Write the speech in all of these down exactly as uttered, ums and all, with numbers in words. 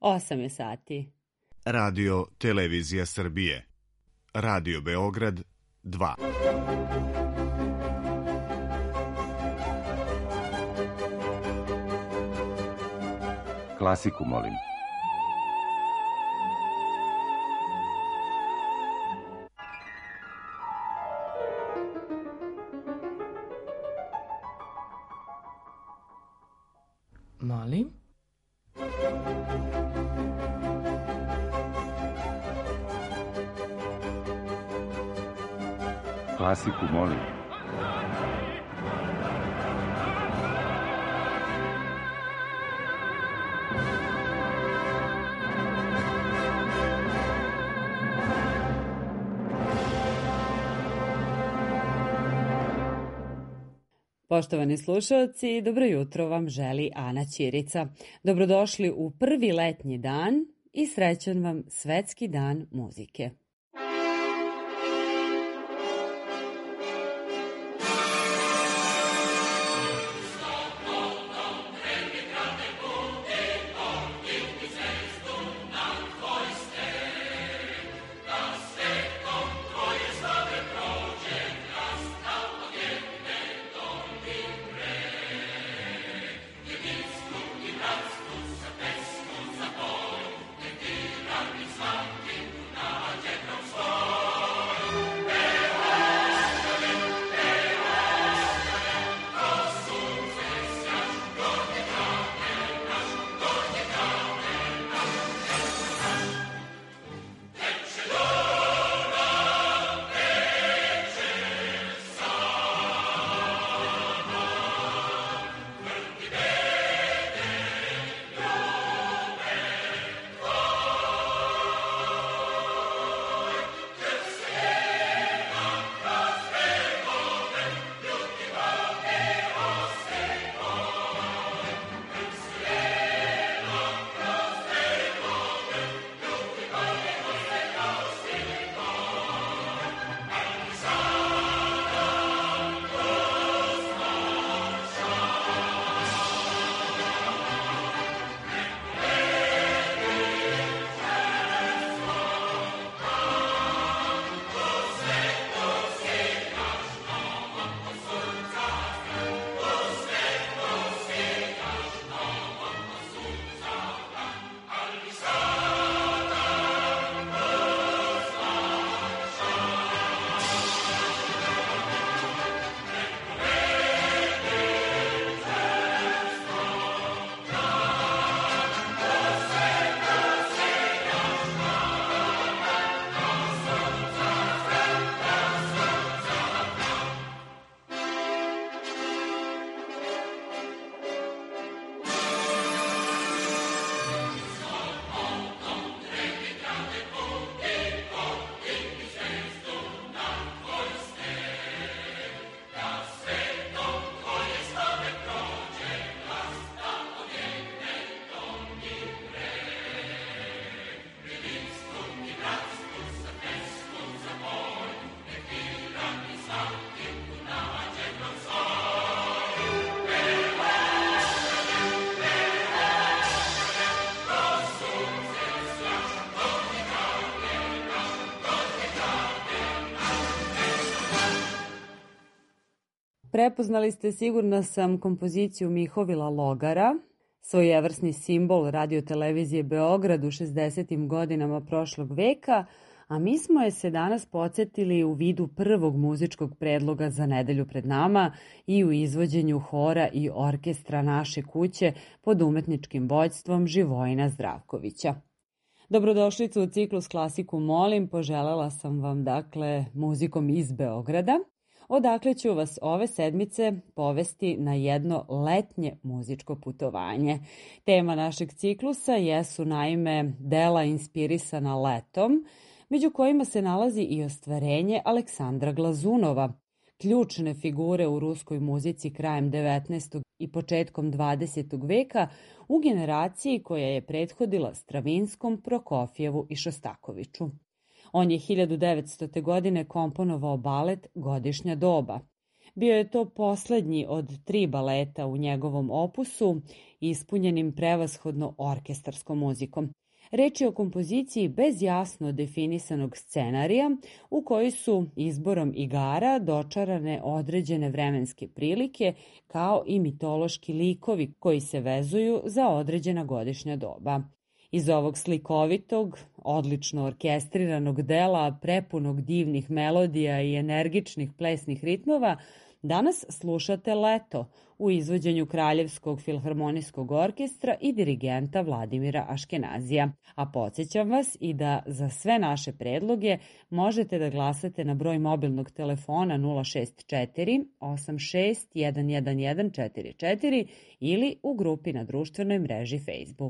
osam je sati. Radio Televizija Srbije. Radio Beograd dva. Klasiku, molim. Molim? Klasiku, molim. Poštovani slušalci, dobro jutro vam želi Ana Ćirica. Dobrodošli u prvi letnji dan i srećan vam Svetski dan muzike. Prepoznali ste, sigurna sam, kompoziciju Mihovila Logara, svojevrsni simbol radio televizije Beograd u šezdesetim godinama prošlog veka, a mi smo je se danas podsjetili u vidu prvog muzičkog predloga za nedelju pred nama i u izvođenju hora i orkestra Naše kuće pod umetničkim vođstvom Živojina Zdravkovića. Dobrodošlicu u ciklus Klasiku molim, poželela sam vam dakle muzikom iz Beograda, odakle ću vas ove sedmice povesti na jedno letnje muzičko putovanje. Tema našeg ciklusa jesu naime dela inspirisana letom, među kojima se nalazi i ostvarenje Aleksandra Glazunova, ključne figure u ruskoj muzici krajem devetnaestog i početkom dvadesetog veka u generaciji koja je prethodila Stravinskom, Prokofjevu i Šostakoviću. On je hiljadu devetstote. godine komponovao balet Godišnja doba. Bio je to poslednji od tri baleta u njegovom opusu, ispunjenim prevashodno orkestarskom muzikom. Reč je o kompoziciji bez jasno definisanog scenarija u kojoj su izborom igara dočarane određene vremenske prilike kao i mitološki likovi koji se vezuju za određena godišnja doba. Iz ovog slikovitog, odlično orkestriranog dela, prepunog divnih melodija i energičnih plesnih ritmova, danas slušate Leto u izvođenju Kraljevskog filharmonijskog orkestra i dirigenta Vladimira Aškenazija. A podsjećam vas i da za sve naše predloge možete da glasate na broj mobilnog telefona nula šest četiri osam šest jedan jedan jedan četiri četiri ili u grupi na društvenoj mreži Facebook.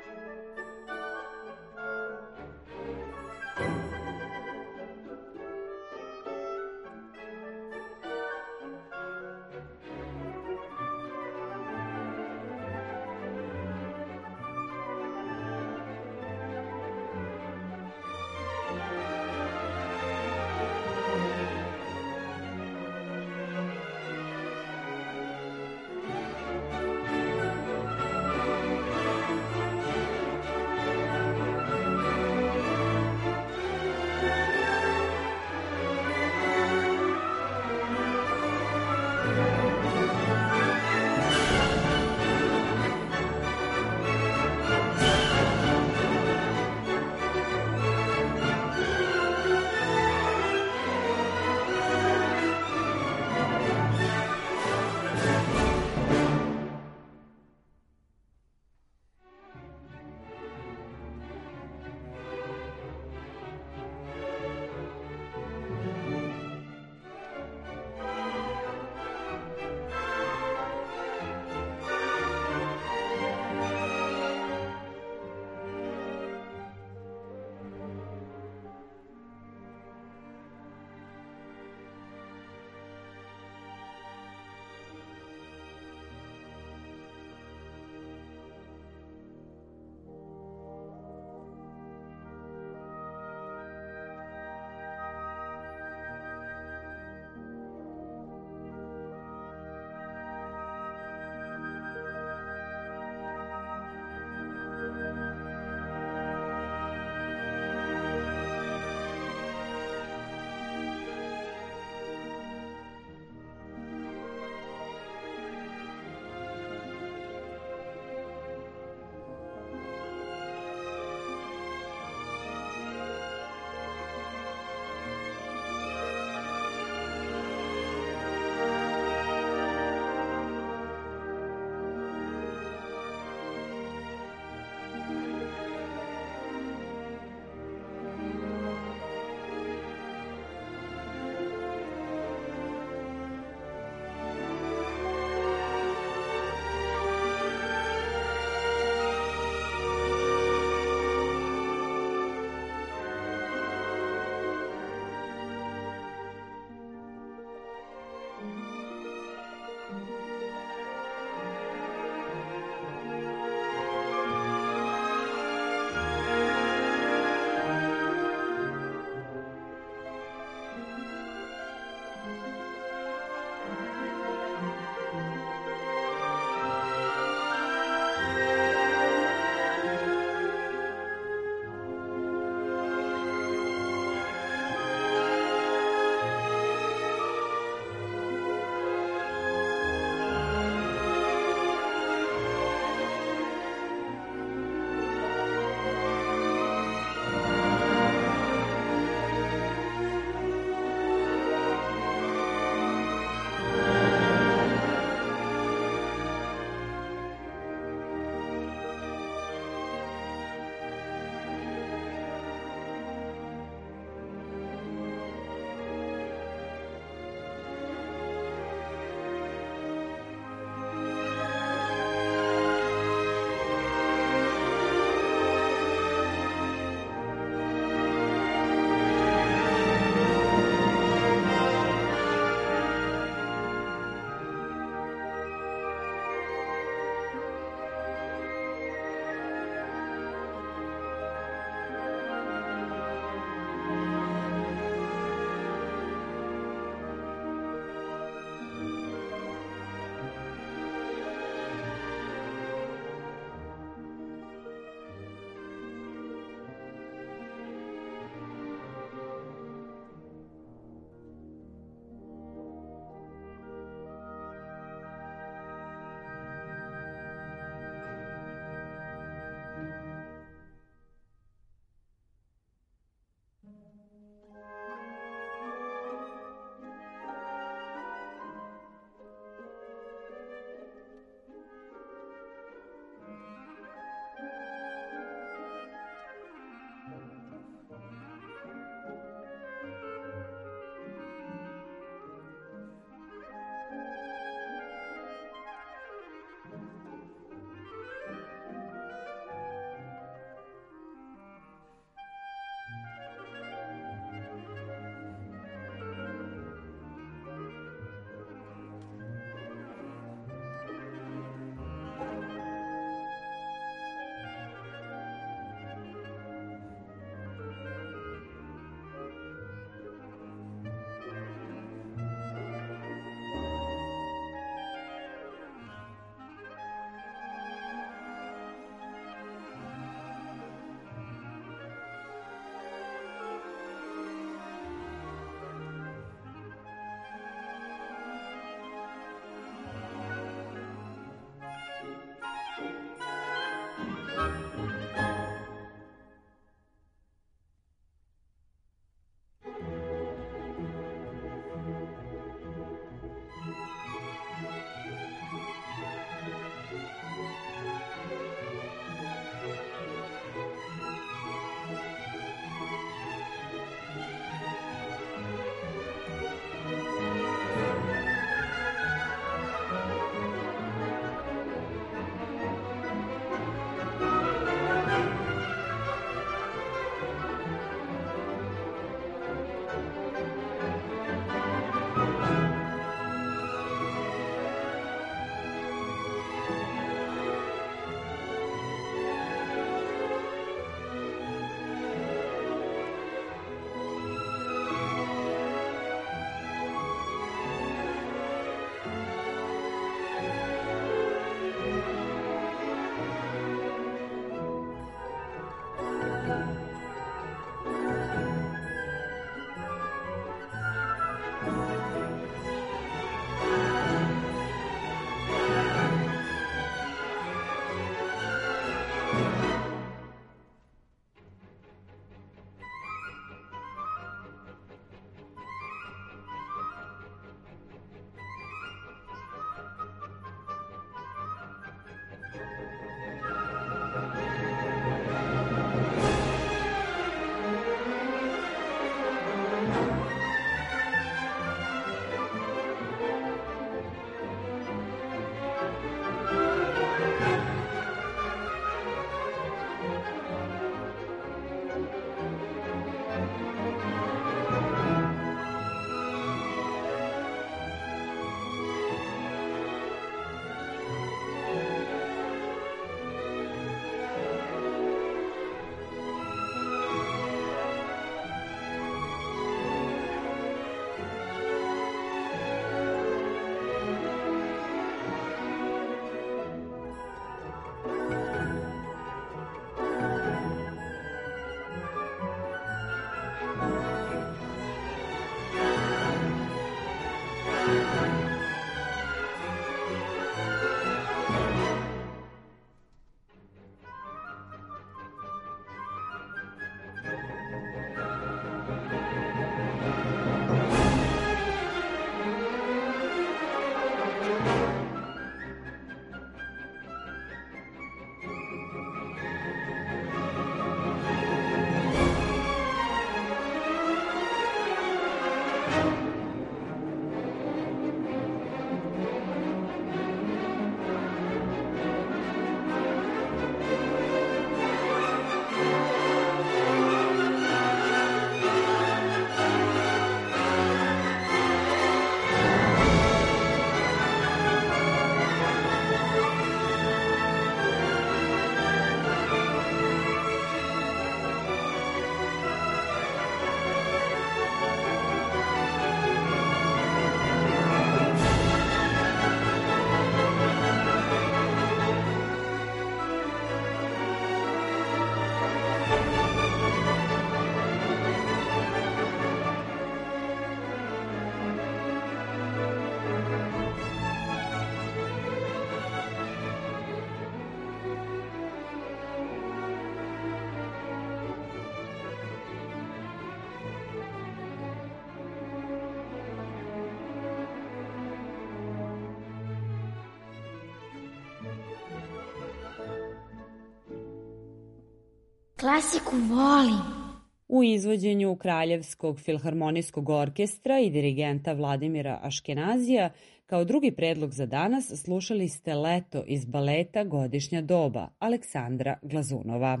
Klasiku volim. U izvođenju Kraljevskog filharmonijskog orkestra i dirigenta Vladimira Aškenazija kao drugi predlog za danas slušali ste Leto iz baleta Godišnja doba Aleksandra Glazunova.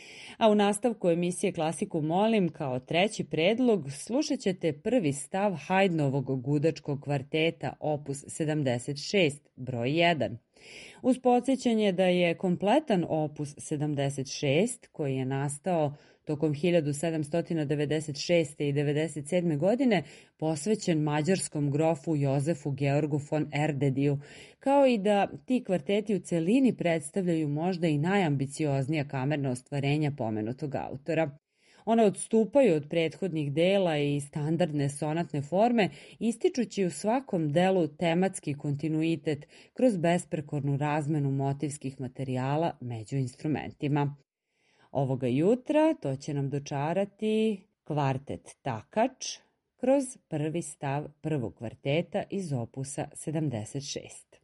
A u nastavku emisije Klasiku molim kao treći predlog slušat ćete prvi stav Haydnovog gudačkog kvarteta opus sedamdeset šest broj jedan. Uz podsjećanje da je kompletan opus sedamdeset šest, koji je nastao tokom hiljadu sedamsto devedeset šeste. i devedeset sedme. godine, posvećen mađarskom grofu Jozefu Georgu von Erdediju, kao i da ti kvarteti u celini predstavljaju možda i najambicioznija kamerna ostvarenja pomenutog autora. Ona odstupaju od prethodnih dela i standardne sonatne forme, ističući u svakom delu tematski kontinuitet kroz besprekornu razmenu motivskih materijala među instrumentima. Ovoga jutra to će nam dočarati kvartet Takač kroz prvi stav prvog kvarteta iz opusa sedamdeset šest.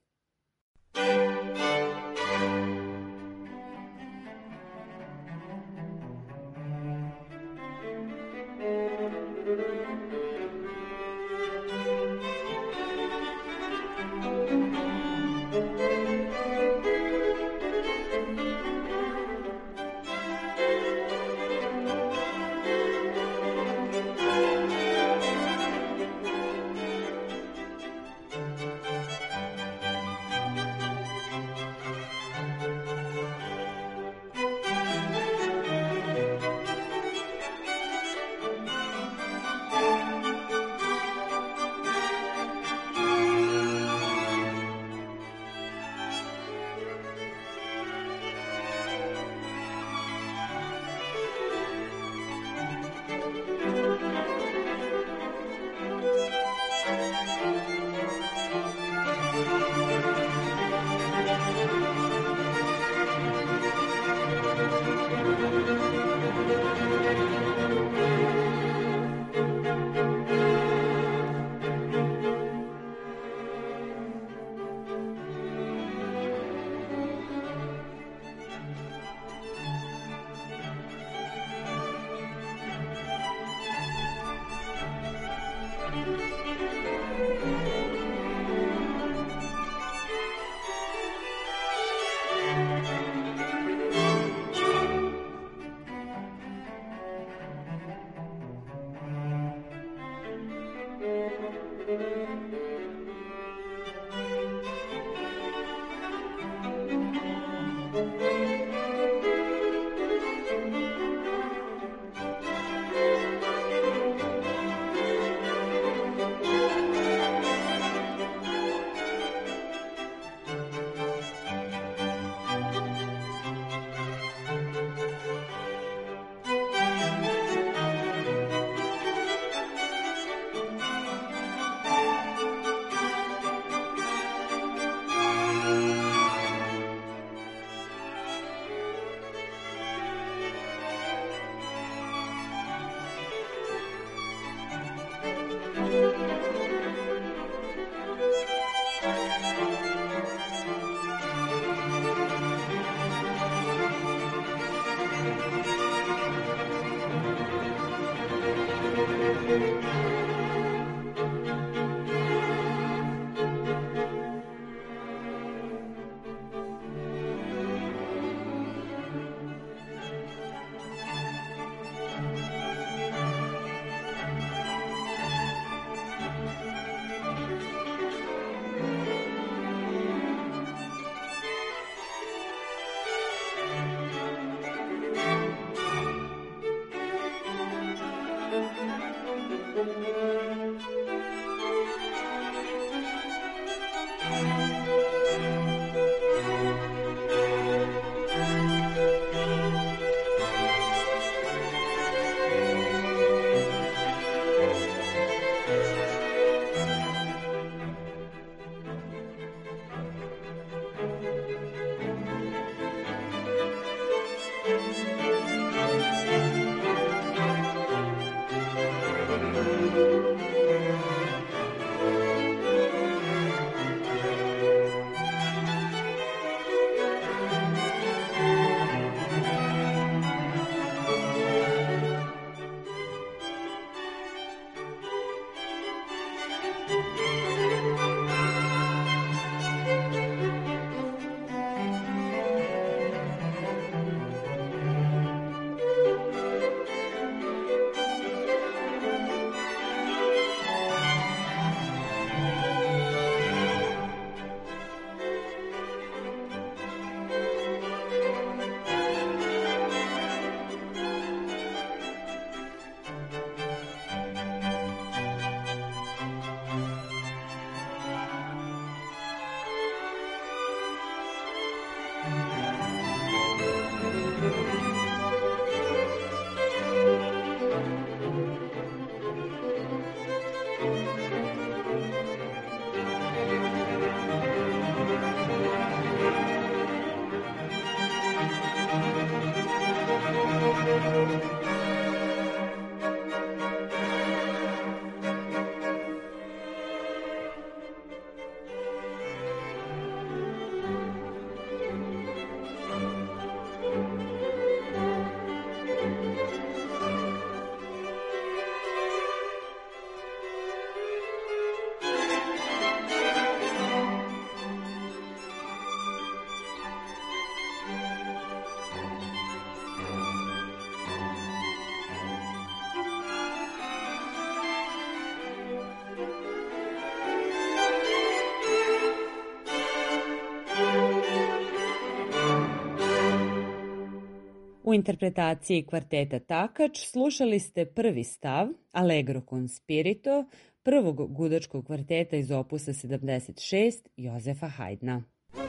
U interpretaciji kvarteta Takač slušali ste prvi stav, Allegro con spirito, prvog gudačkog kvarteta iz opusa sedamdeset šest Jozefa Haydna.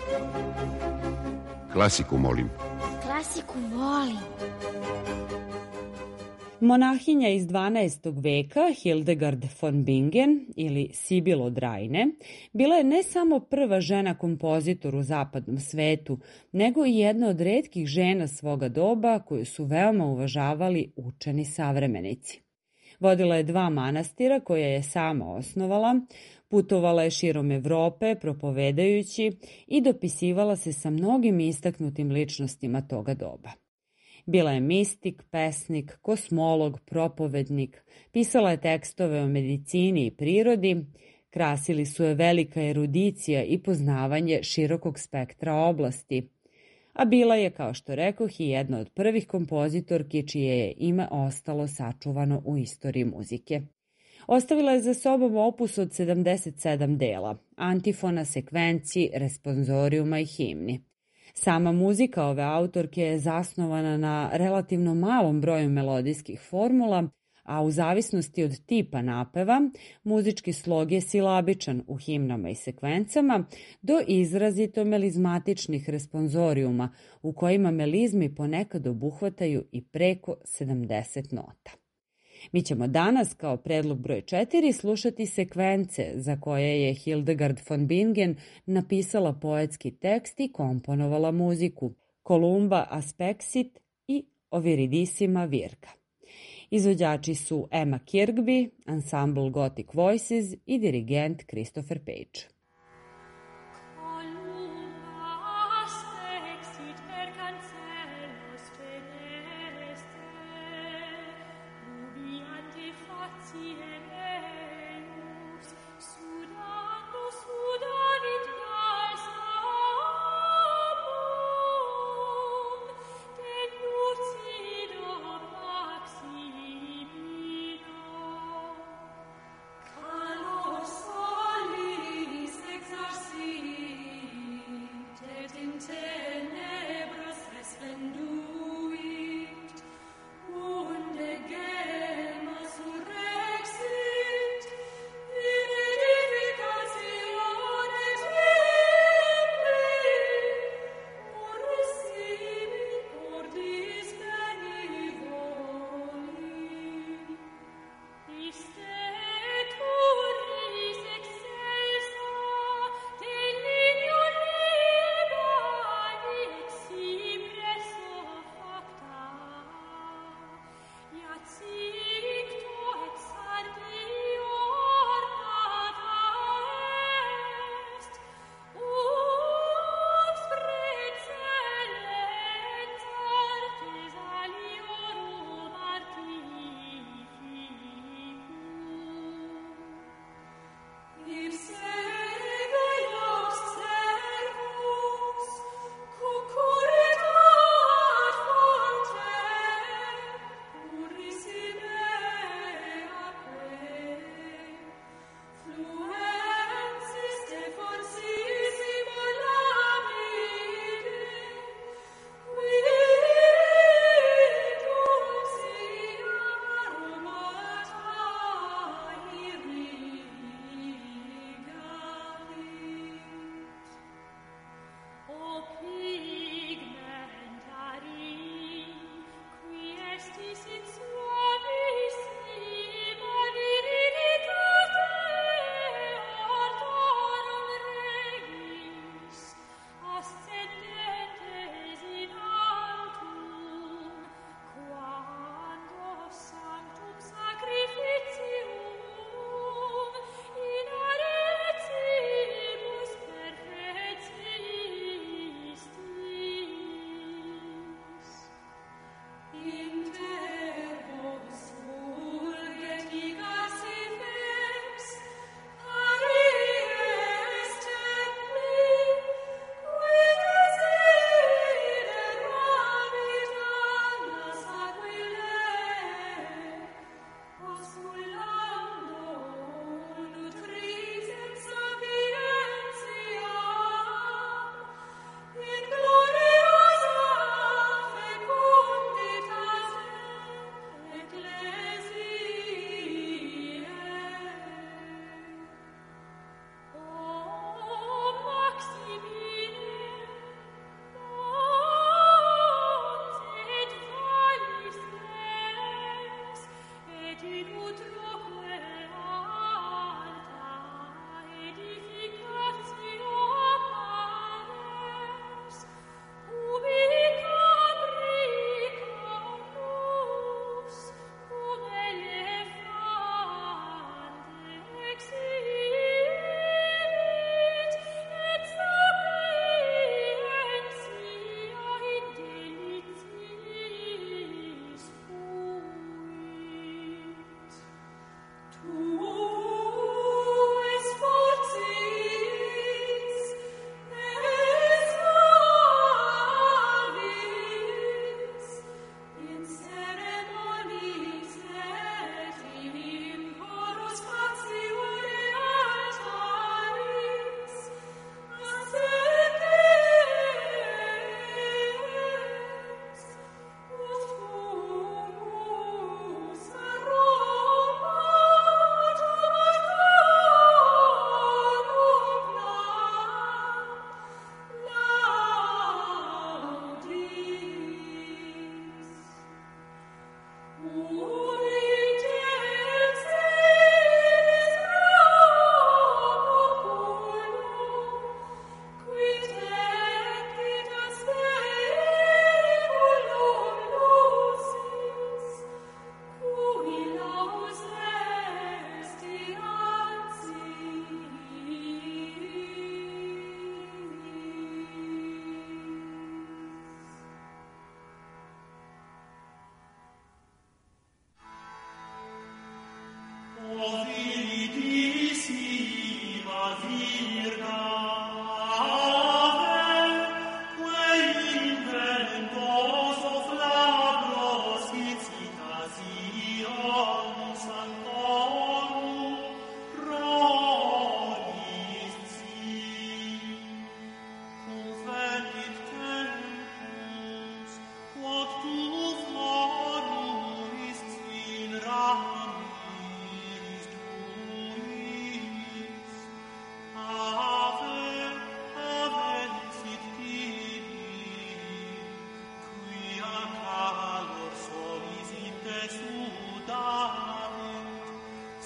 Klasiku molim. Klasiku volim. Monahinja iz dvanaestog veka, Hildegard von Bingen ili Sibyl od Rajne, bila je ne samo prva žena kompozitor u zapadnom svetu, nego i jedna od retkih žena svoga doba koju su veoma uvažavali učeni savremenici. Vodila je dva manastira koje je sama osnovala, putovala je širom Evrope propovedajući i dopisivala se sa mnogim istaknutim ličnostima toga doba. Bila je mistik, pesnik, kosmolog, propovednik, pisala je tekstove o medicini i prirodi, krasili su je velika erudicija i poznavanje širokog spektra oblasti, a bila je, kao što rekoh, i jedna od prvih kompozitorki čije je ime ostalo sačuvano u istoriji muzike. Ostavila je za sobom opus od sedamdeset sedam dela, antifona, sekvenci, responzorijuma i himni. Sama muzika ove autorke je zasnovana na relativno malom broju melodijskih formula, a u zavisnosti od tipa napeva, muzički slog je silabičan u himnama i sekvencama, do izrazito melizmatičnih responzorijuma, u kojima melizmi ponekad obuhvataju i preko sedamdeset nota. Mi ćemo danas, kao predlog broj četiri, slušati sekvence za koje je Hildegard von Bingen napisala poetski tekst i komponovala muziku, Columba Aspexit i Oviridissima Virga. Izvođači su Emma Kirkby, Ensemble Gothic Voices i dirigent Christopher Page. Splenduit und der Gelb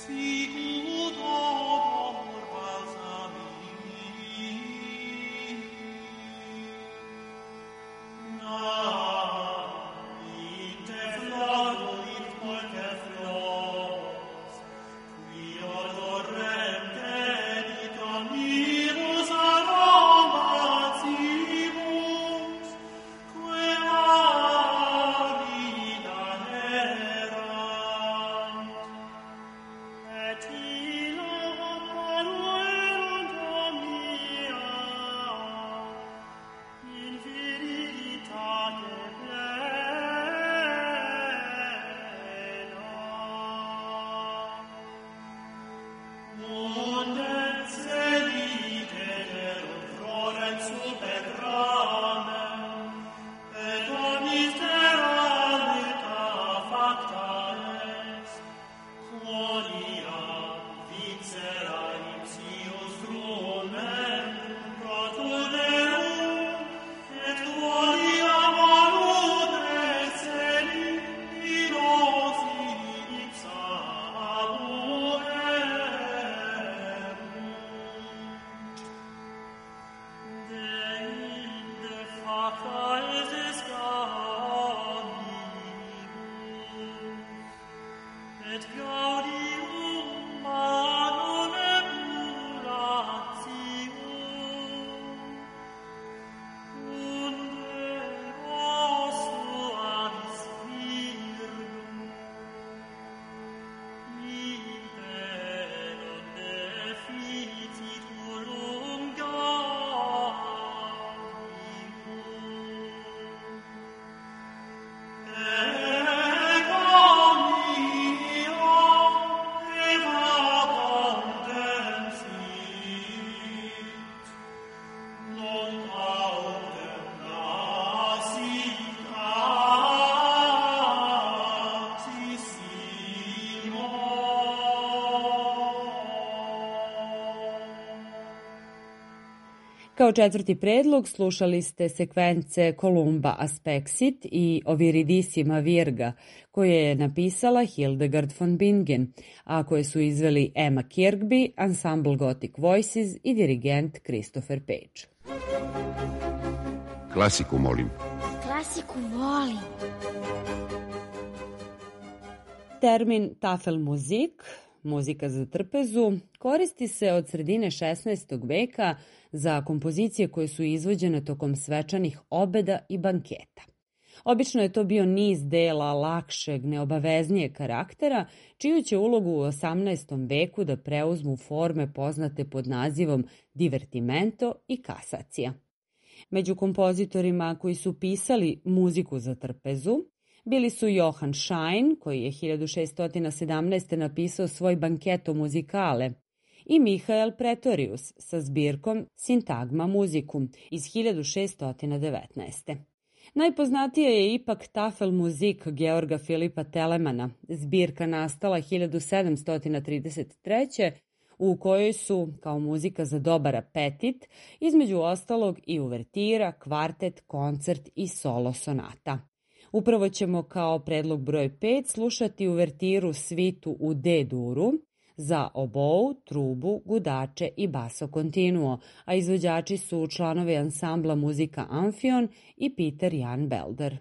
Kao četvrti predlog slušali ste sekvence Columba Aspexit i Oviridissima Virga, koje je napisala Hildegard von Bingen, a koje su izveli Emma Kirkby, Ensemble Gothic Voices i dirigent Christopher Page. Klasiku molim. Klasiku volim. Termin Tafelmusik, muzika za trpezu, koristi se od sredine šesnaestog veka za kompozicije koje su izvođene tokom svečanih obeda i banketa. Obično je to bio niz dela lakšeg, neobaveznijeg karaktera, čiju će ulogu u osamnaestom veku da preuzmu forme poznate pod nazivom divertimento i kasacija. Među kompozitorima koji su pisali muziku za trpezu bili su Johann Schein, koji je hiljadu šeststo sedamnaeste. napisao svoj Banketo muzikale, i Michael Pretorius sa zbirkom Sintagma musicum iz hiljadu šeststo devetnaeste. Najpoznatija je ipak Tafelmusik Georga Filipa Telemana, zbirka nastala hiljadu sedamsto trideset treće. u kojoj su, kao muzika za dobar apetit, između ostalog i uvertira, kvartet, koncert i solo sonata. Upravo ćemo kao predlog broj pet slušati uvertiru svitu u D-duru za obou, trubu, gudače i basso continuo, a izvođači su članovi ansambla muzika Amphion i Peter Jan Belder.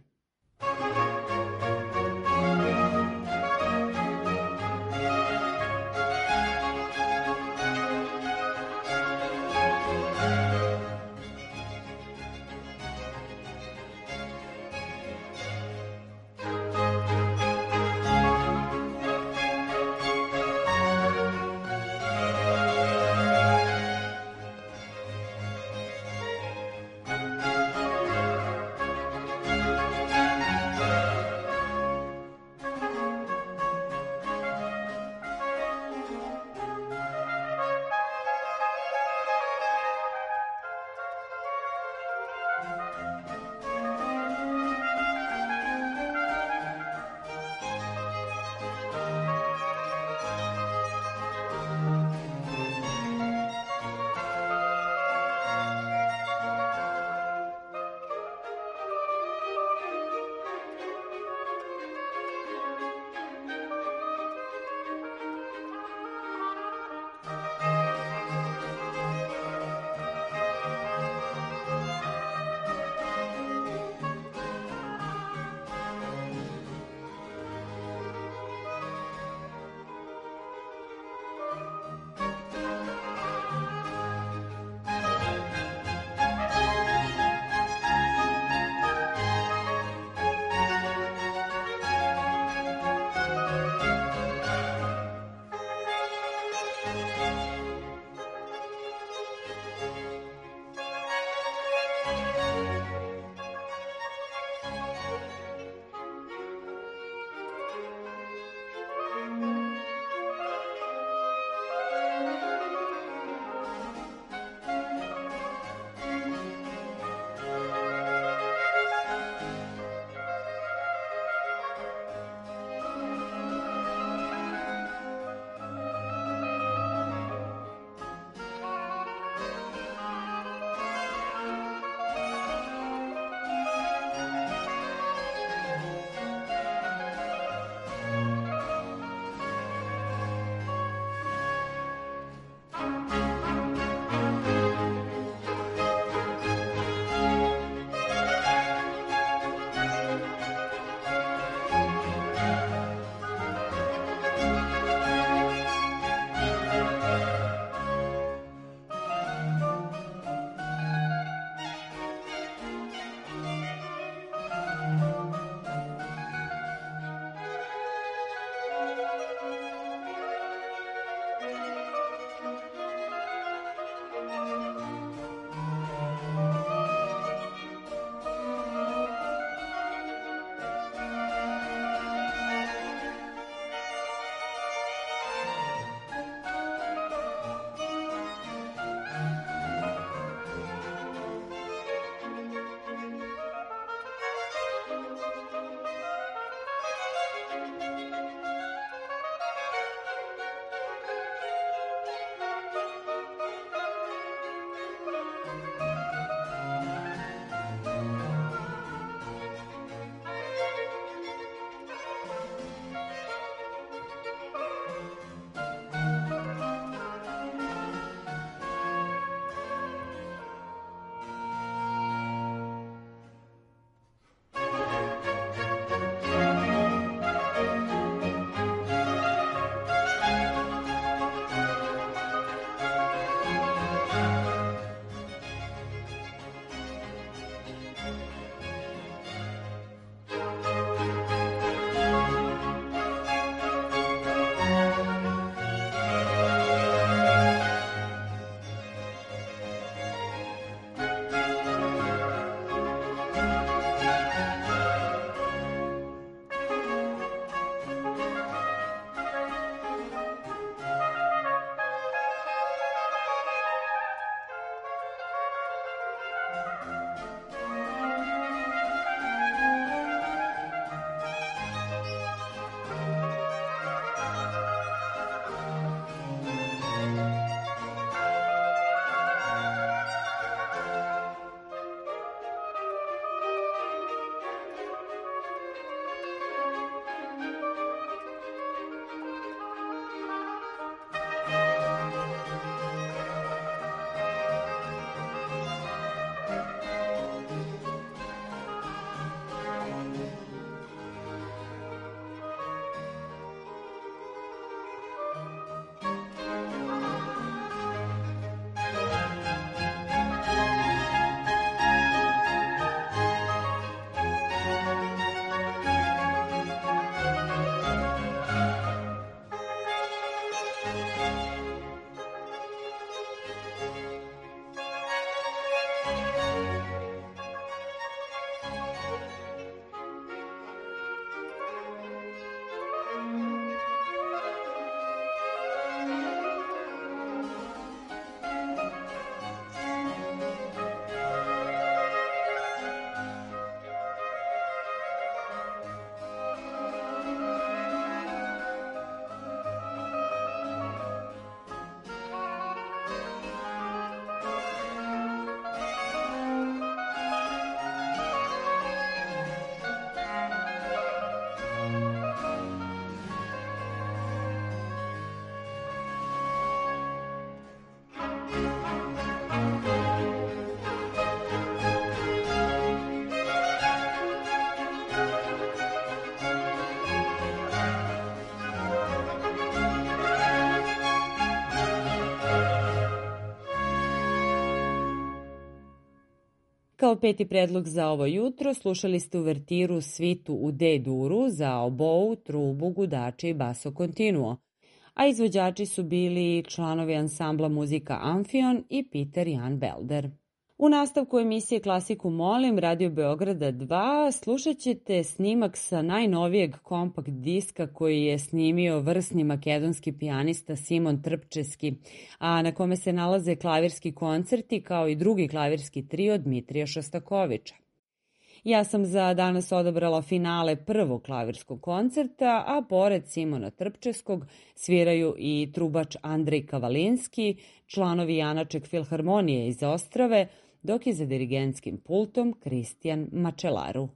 Kao peti predlog za ovo jutro slušali ste uvertiru Svitu u D-duru za obou, trubu, gudače i baso continuo, a izvođači su bili članovi ansambla muzika Amfion i Peter Jan Belder. U nastavku emisije Klasiku molim Radio Beograda dva slušat ćete snimak sa najnovijeg kompakt diska koji je snimio vrsni makedonski pijanista Simon Trpčeski, a na kome se nalaze klavirski koncerti kao i drugi klavirski trio Dmitrija Šostakovića. Ja sam za danas odabrala finale prvog klavirskog koncerta, a pored Simona Trpčeskog sviraju i trubač Andrej Kavalinski, članovi Janaček filharmonije iz Ostrave, dok je za dirigentskim pultom Kristijan Mačelaru.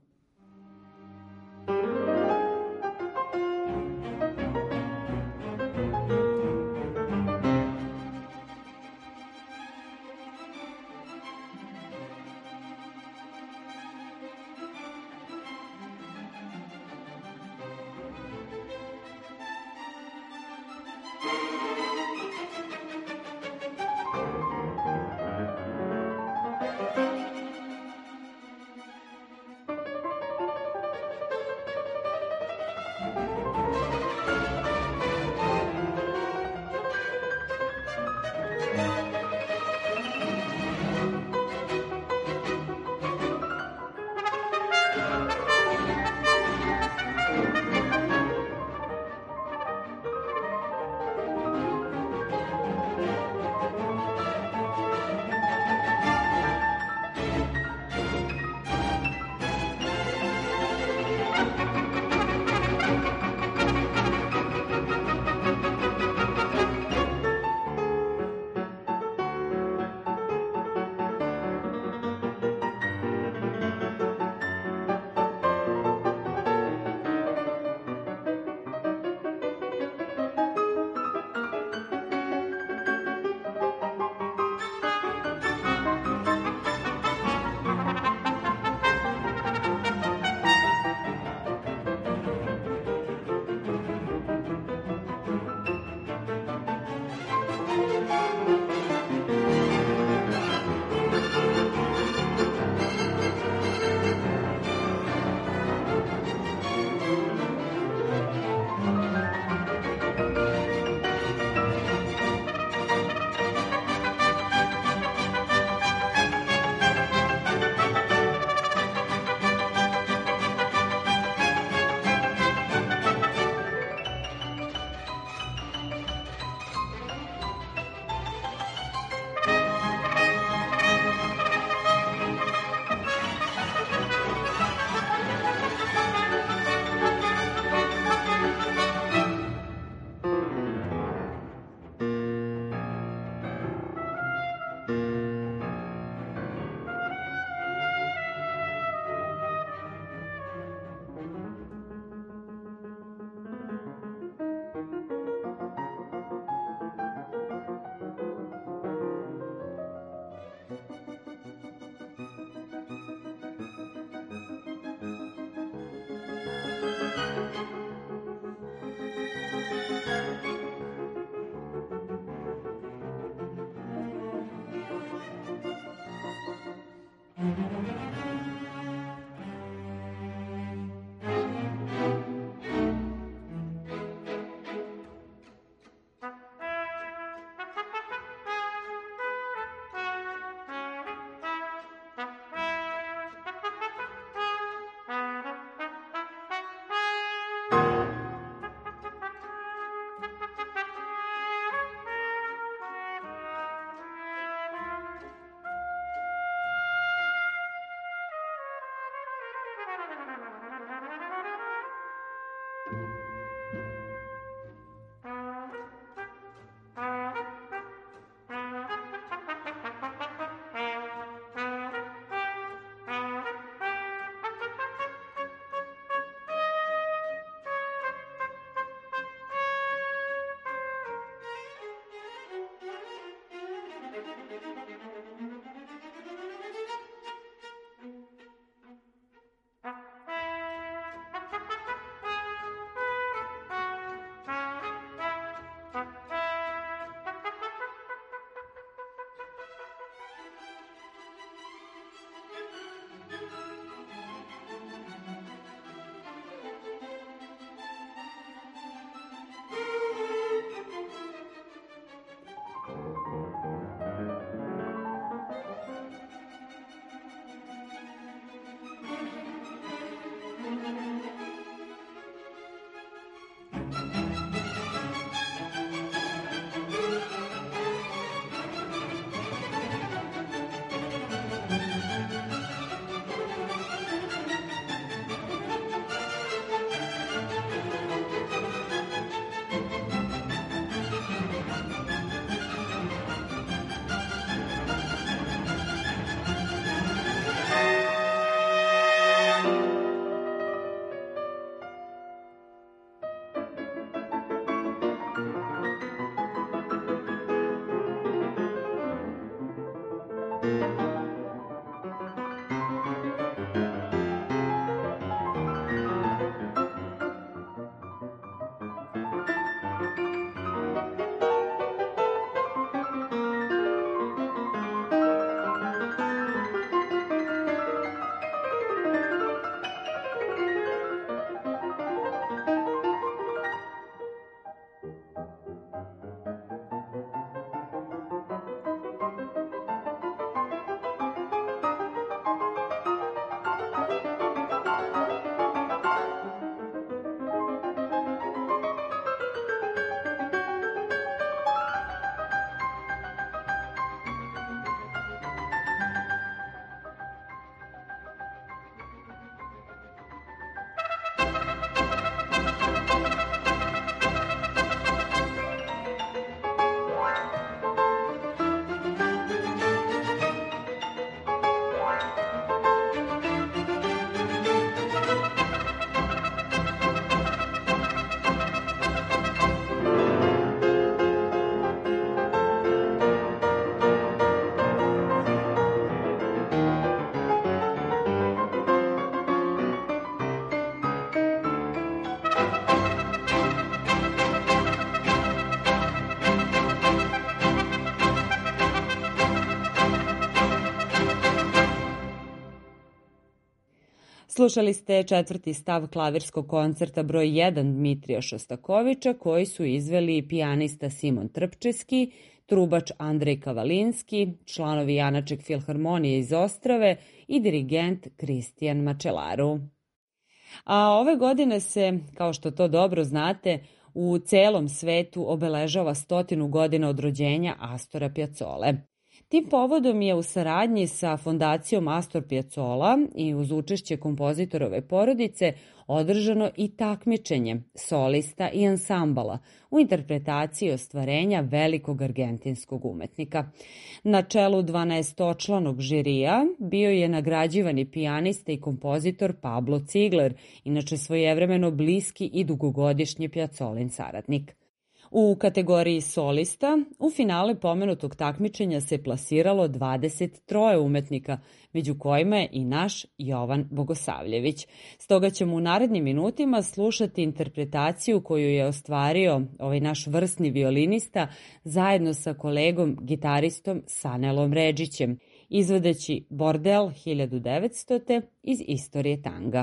Slušali ste četvrti stav klavirskog koncerta broj jedan Dmitrija Šostakovića, koji su izveli pijanista Simon Trpčeski, trubač Andrej Kavalinski, članovi Janaček filharmonije iz Ostrave i dirigent Kristijan Mačelaru. A ove godine se, kao što to dobro znate, u celom svetu obeležava stotinu godina od rođenja Astora Pjacole. Tim povodom je u saradnji sa fondacijom Astor Pjacola i uz učešće kompozitorove porodice održano i takmičenje solista i ansambala u interpretaciji ostvarenja velikog argentinskog umetnika. Na čelu dvanaestočlanog žirija bio je nagrađivani pijanista i kompozitor Pablo Cigler, inače svojevremeno bliski i dugogodišnji Pjacolin saradnik. U kategoriji solista u finale pomenutog takmičenja se plasiralo dvadeset tri umetnika, među kojima je i naš Jovan Bogosavljević. Stoga ćemo u narednim minutima slušati interpretaciju koju je ostvario ovaj naš vrsni violinista zajedno sa kolegom gitaristom Sanelom Redžićem, izvodeći Bordel hiljadu devetstote iz Istorije tanga.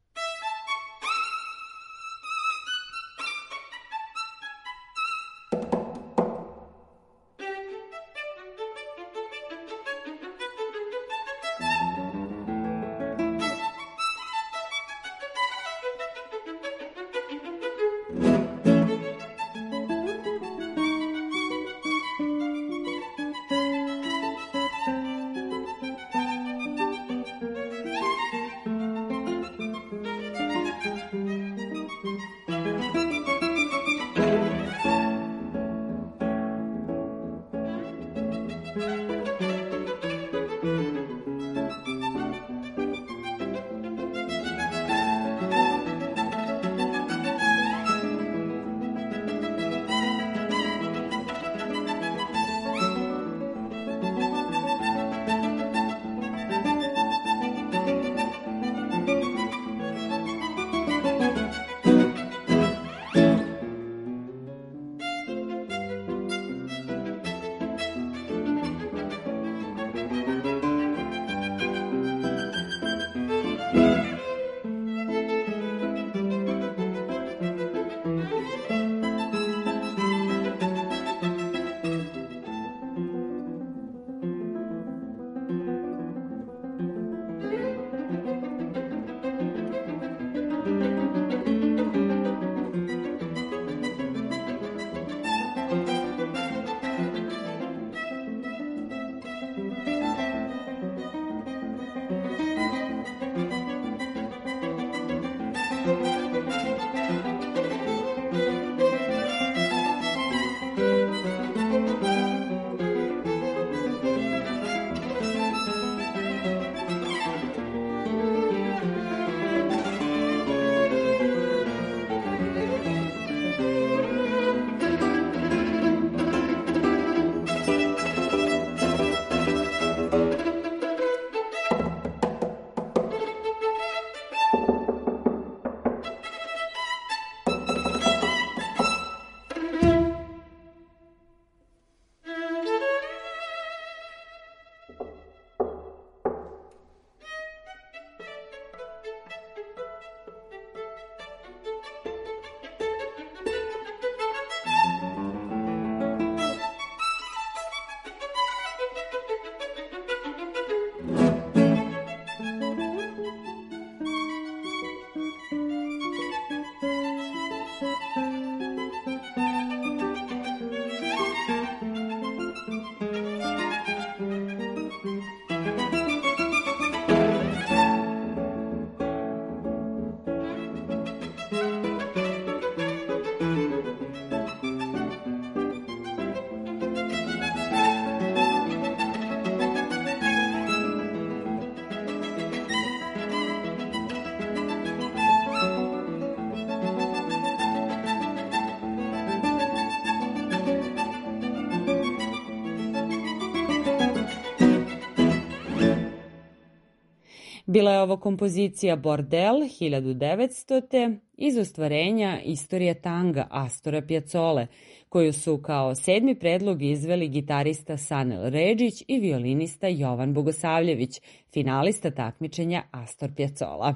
Bila je ovo kompozicija Bordel hiljadu devetstote iz ostvarenja Istorije tanga Astora Pjacole, koju su kao sedmi predlog izveli gitarista Sanel Redžić i violinista Jovan Bogosavljević, finalista takmičenja Astor Pjacola.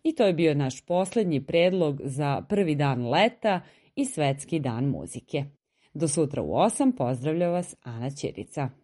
i to je bio naš poslednji predlog za prvi dan leta i Svetski dan muzike. Do sutra u osam pozdravlja vas Ana Ćirica.